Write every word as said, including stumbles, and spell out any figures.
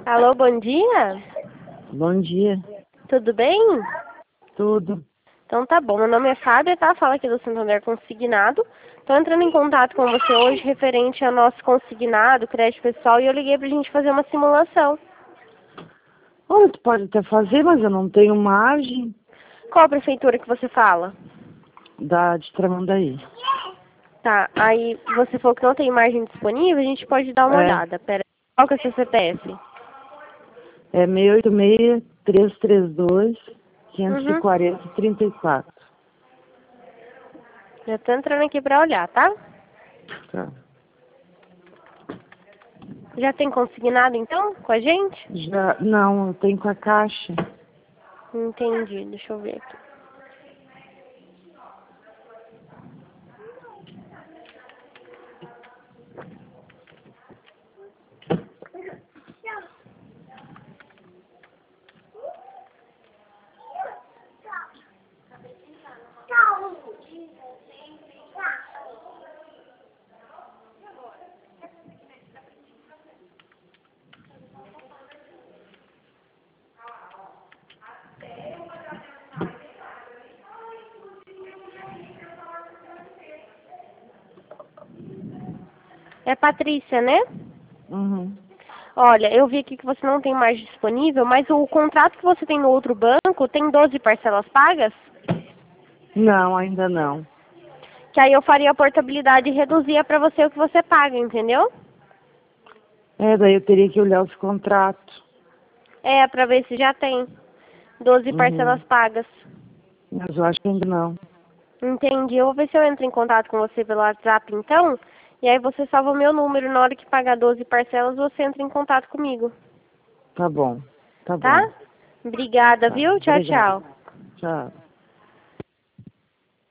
Alô, bom dia? Bom dia. Tudo bem? Tudo. Então tá bom, meu nome é Fábia, tá? Fala aqui do Santander Consignado. Tô entrando em contato com você hoje referente ao nosso consignado, crédito pessoal, e eu liguei pra gente fazer uma simulação. Olha, tu pode até fazer, mas eu não tenho margem Qual a prefeitura que você fala? da de Tramandaí. Tá, aí você falou que não tem margem disponível, a gente pode dar uma É, olhada. Pera, qual que é o seu C P F? é seis oito seis, três três dois, Uhum. cinco quatro zero, trinta e quatro. Já tô entrando aqui pra olhar, tá? Tá. Já tem consignado então com a gente? Já, não, eu tenho com a caixa. Entendi, deixa eu ver aqui. É Patrícia, né? Uhum. Olha, eu vi aqui que você não tem mais disponível, mas o contrato que você tem no outro banco tem doze parcelas pagas? Não, ainda não. Que aí eu faria a portabilidade e reduzia para você o que você paga, entendeu? É, daí eu teria que olhar os contratos. É, para ver se já tem doze Uhum. parcelas pagas. Mas eu acho que ainda não. Entendi. Eu vou ver se eu entro em contato com você pelo WhatsApp, então. E aí você salva o meu número. Na hora que pagar doze parcelas, você entra em contato comigo. Tá bom. Tá bom. Tá? Obrigada, Tá. viu? Tchau, Obrigada. tchau. Tchau.